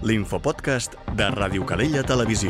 l'infopodcast de Ràdio Calella Televisió.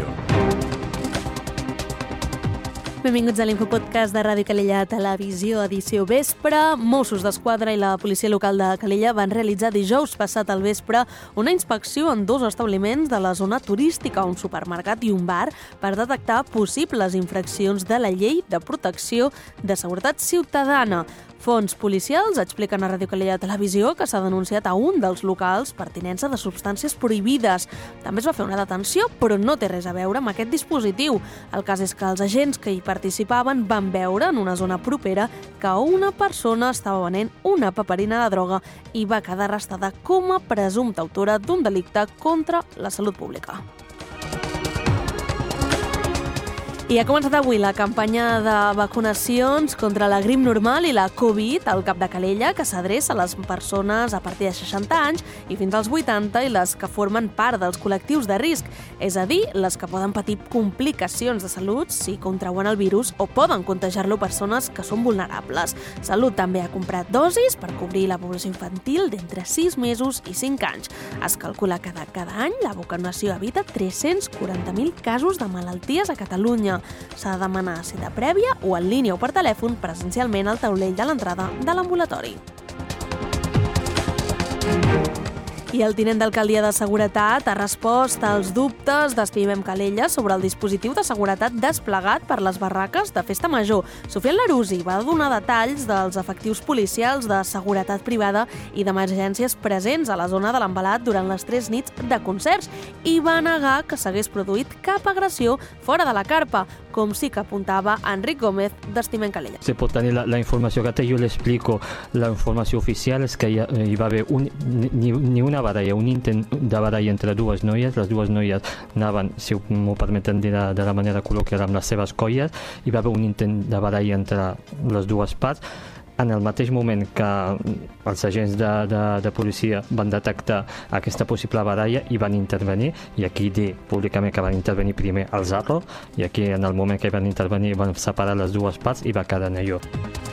Benvinguts a l'infopodcast de Ràdio Calella Televisió, edició vespre. Mossos d'Esquadra i la policia local de Calella van realitzar dijous passat al vespre una inspecció en 2 establiments de la zona turística, un supermercat i un bar, per detectar possibles infraccions de la llei de protecció de seguretat ciutadana. Fons policials expliquen a Ràdio Calella Televisió que s'ha denunciat a un dels locals per tinença de substàncies prohibides. També es va fer una detenció, però no té res a veure amb aquest dispositiu. El cas és que els agents que hi participaven van veure en una zona propera que una persona estava venent una paperina de droga i va quedar arrestada com a presumpta autora d'un delicte contra la salut pública. I ha començat avui la campanya de vacunacions contra la grip normal i la Covid al Cap de Calella, que s'adreça a les persones a partir de 60 anys i fins als 80 i les que formen part dels col·lectius de risc, és a dir, les que poden patir complicacions de salut si contrauen el virus o poden contagiar-lo persones que són vulnerables. Salut també ha comprat dosis per cobrir la població infantil d'entre 6 mesos i 5 anys. Es calcula que cada any la vacunació evita 340.000 casos de malalties a Catalunya. S'ha de demanar cita prèvia o en línia o per telèfon presencialment al taulell de l'entrada de l'ambulatori. I el tinent d'alcaldia de Seguretat ha respost als dubtes d'Estimem Calella sobre el dispositiu de seguretat desplegat per les barraques de Festa Major. Sofian Larusi va donar detalls dels efectius policials de seguretat privada i d'emergències presents a la zona de l'Envelat durant les 3 nits de concerts i va negar que s'hagués produït cap agressió fora de la carpa, com sí que apuntava Enric Gómez d'Estimem Calella. Se pot tenir la informació que té, jo l'explico. La informació oficial és que hi va haver ni una baralla, un intent de baralla entre 2 noies. Les 2 noies anaven, si m'ho permeten dir de la manera col·loquial, amb les seves colles. Hi va haver un intent de baralla entre les 2 parts. En el mateix moment que els agents de policia van detectar aquesta possible baralla i van intervenir, i aquí dir públicament que van intervenir primer els ARRO, i aquí en el moment que van intervenir van separar les 2 parts i va quedar en allò.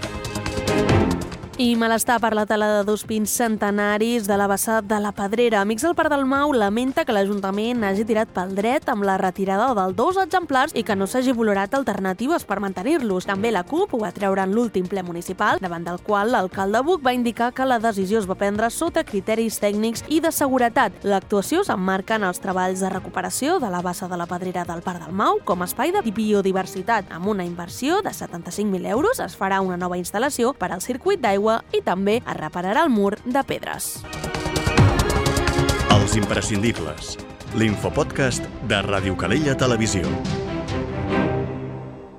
I malestar per la tala de 2 pins centenaris de la bassa de la Pedrera. Amics del Parc del Mau lamenta que l'Ajuntament hagi tirat pel dret amb la retirada dels 2 exemplars i que no s'hagi valorat alternatives per mantenir-los. També la CUP ho va treure en l'últim ple municipal, davant del qual l'alcalde Buch va indicar que la decisió es va prendre sota criteris tècnics i de seguretat. L'actuació s'emmarca en els treballs de recuperació de la bassa de la Pedrera del Parc del Mau com a espai de biodiversitat. Amb una inversió de 75.000 euros es farà una nova instal·lació per al circuit d'aigua i també es repararà el mur de pedres. Els imprescindibles. L'infopodcast de Ràdio Calella Televisió.